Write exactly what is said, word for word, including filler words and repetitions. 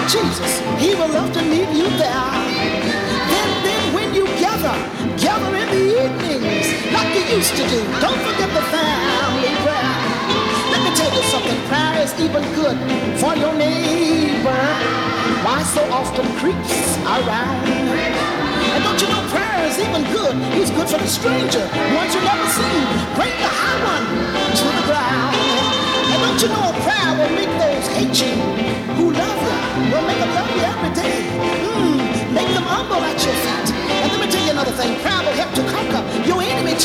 Jesus, he will love to meet you there. Then, then when you gather, gather in the evenings like you used to do. Don't forget the family prayer. Let me tell you something, prayer is even good for your neighbor. Why so often creeps around? And don't you know prayer is even good? He's good for the stranger, ones you never seen. Bring the high one to the ground. And don't you know a prayer will make those hate you who love you, will make them love you every day. Mm, make them humble at your feet. And let me tell you another thing, prayer will help to comfort